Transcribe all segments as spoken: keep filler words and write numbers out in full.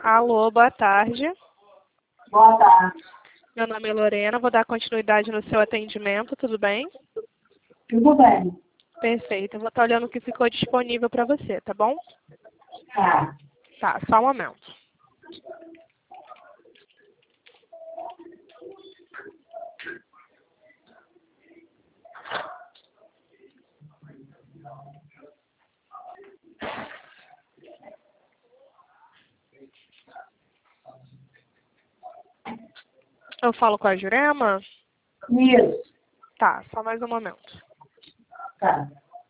Alô, boa tarde. Boa tarde. Meu nome é Lorena, vou dar continuidade no seu atendimento, tudo bem? Tudo bem? Perfeito, eu vou estar olhando o que ficou disponível para você, tá bom? Tá. Tá, só um momento. Eu falo com a Jurema? Isso. Tá, só mais um momento. Tá.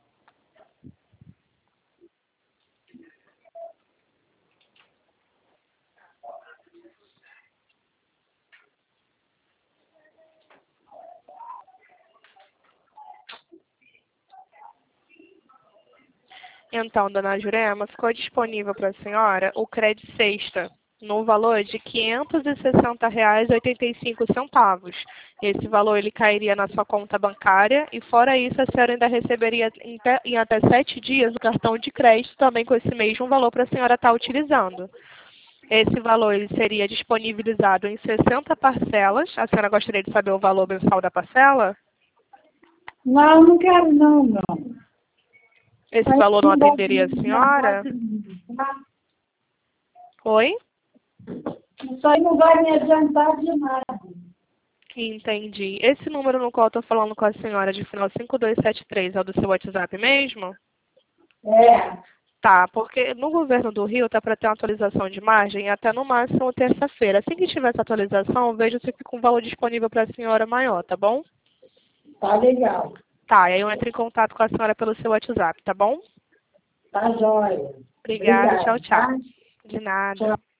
Então, dona Jurema, ficou disponível para a senhora o crédito sexta no valor de quinhentos e sessenta reais e oitenta e cinco centavos. Esse valor ele cairia na sua conta bancária e fora isso a senhora ainda receberia em, te- em até sete dias o cartão de crédito também com esse mesmo valor para a senhora estar utilizando. Esse valor ele seria disponibilizado em sessenta parcelas. A senhora gostaria de saber o valor mensal da parcela? Não, não quero não, não. Esse Aí valor não não vai atenderia a não vai senhora? adiantar. Oi? Isso aí não vai me adiantar de nada. Entendi. Esse número no qual eu estou falando com a senhora de final cinco dois sete três é o do seu WhatsApp mesmo? É. Tá, porque no governo do Rio tá para ter uma atualização de margem até no máximo terça-feira. Assim que tiver essa atualização, veja se fica um valor disponível para a senhora maior, tá bom? Tá legal. Tá, aí eu entro em contato com a senhora pelo seu WhatsApp, tá bom? Tá jóia. Obrigada, tchau, Obrigada, tchau. tá? De nada. Tchau.